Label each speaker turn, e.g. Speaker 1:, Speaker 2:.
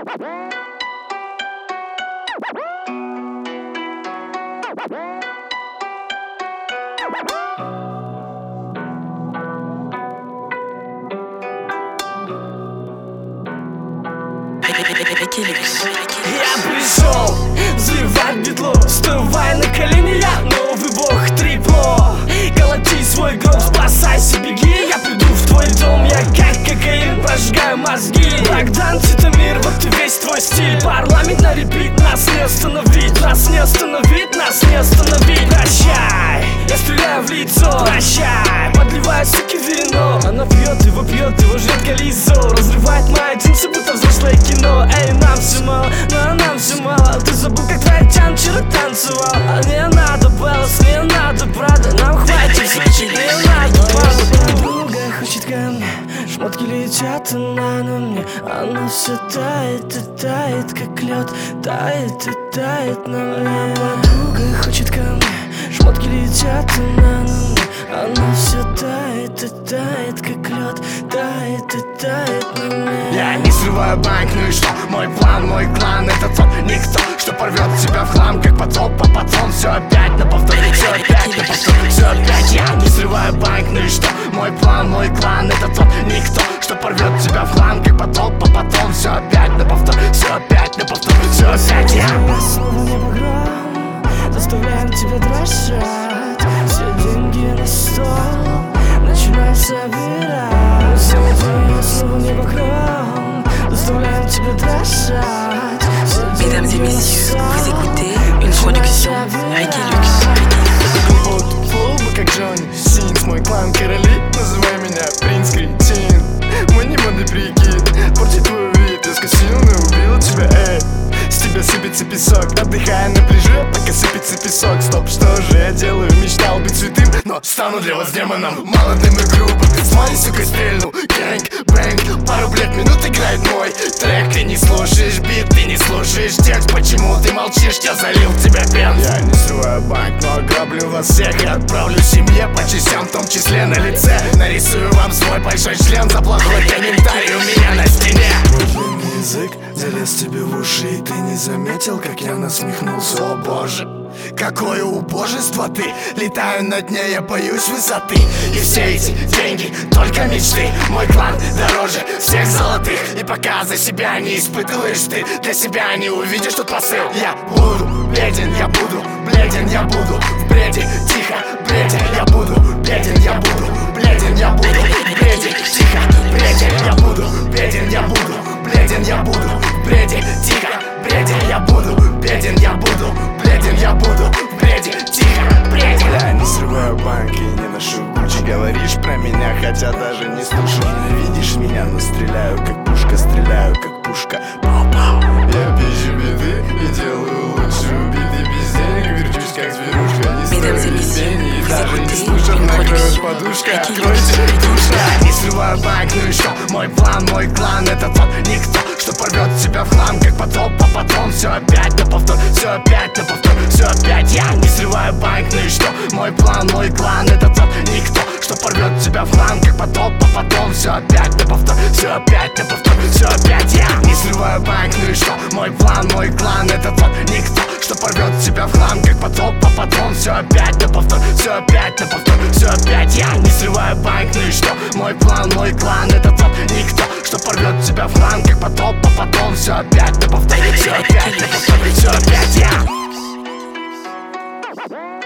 Speaker 1: Я пришел взрывать битло, вставай на колени, я новый бог трипло. Колоти свой гроб, спасайся, беги. Я приду в твой дом, я как кокаин, прожигаю мозги. Богдан, Титамир, вот и весь твой стиль. Парламент на репит, нас не остановить. Нас не остановить, нас не остановить. Прощай, я стреляю в лицо. Прощай, подливаю суки вино. Она пьет, его жрет колесо. Разрывает мои джинсы, будто взрослое кино. Эй, нам все мало, но нам все мало. Ты забыл, как твоя тян вчера танцевал. А не надо, Беллс, не надо, правда. Нам хватит случай, не надо, правда. Подруга хочет ко мне, шмотки летят, она на мне. Она все тает и тает, как лед. Тает и тает на мне. Подруга хочет ко мне, шмотки летят, она на мне. Она все тает и тает, как лед. Тает и тает на мне.
Speaker 2: Я не срываю банк, ну и что? Мой план, мой клан, это тот никто, что порвет тебя в хлам, как потоп, а потом все опять на повтор. Все опять на повтор, все опять. Я не срываю банк, ну и что? Мой план, мой клан, это тот никто, что порвет тебя в хлам, как потоп, а потом все опять на повтор. Все опять на повтор, все опять. Я
Speaker 1: снова небо гром, заставляем тебя дрожать. Все деньги на стол, начинай собирать. Сегодня снова небо гром, заставляем тебя дрожать.
Speaker 3: Mesdames et messieurs, vous écoutez une production Reggae Luxe.
Speaker 2: Флоу как Джонни Синс, мой клан короли, называй меня принц кретин. Мой не модный прикид, портит твой вид. Я скосил, но убил тебя, эй. С тебя сыпется песок, отдыхая на пляже, пока сыпется песок. Стоп, что же я делаю? Мечтал быть святым, но стану для вас демоном. Молодым и грубо, с моей сукой стрельну. Гэнг, бэнг, пару блядь минут играет мой трек. Ты не слушаешь бит, ты не слушаешь текст. Почему ты молчишь? Я залил тебя пен. Я не срываю банк, но ограблю вас всех и отправлю семье по частям, в том числе на лице. Нарисую вам свой большой член за плохой комментарий у меня на стене. Мой длинный язык залез тебе в уши, и ты не заметил, как я насмехнулся. О боже, какое убожество ты. Летаю над ней, я боюсь высоты. И все эти деньги только мечты. Мой клан дороже всех золотых. И пока за себя не испытываешь ты, для себя не увидишь тут посыл. Я буду беден, я буду бледен, я буду в бреде. Тихо, бреден, я буду беден, я буду бледен, я буду в бреде. Тихо, бреден, я буду беден, я буду бледен, я буду в бреде. Тихо, бреден, я буду беден, я буду бледен, я буду в бреде. Тихо, бреден. Я не срываю банки, не ношу Гуччи. Говоришь про меня, хотя даже не слушай. Ненавидишь меня, но стреляю как пушка, стреляю как пушка. Пау-пау. Я пищу биты и делаю лучшую биты. Без денег верчусь как зверушка. Не строю пени и даже не слушав, накроет подушка. Откройте душка. Я не срываю банк, ну и что? Мой план, мой клан, это тот никто, что порвет тебя в хлам, как потоп, а потом все опять на повтор. Все опять на повтор, все опять. Я не срываю банк, ну и что? Мой план, мой клан, это тот никто, что порвет тебя в хлам, как потоп, а потом все опять на повтор. Все опять на повтор, все опять. Я не срываю банк, ну и что? Мой план, мой клан, это тот никто, что порвет тебя в хлам, как потоп, а потом все опять на повтор. Все опять на повтор, все опять. Я не срываю банк, ну и что? Мой план, мой клан, это тот никто, что порвет тебя в хлам, как потоп, а потом все опять на повтор. Все опять на повтор, все опять. Я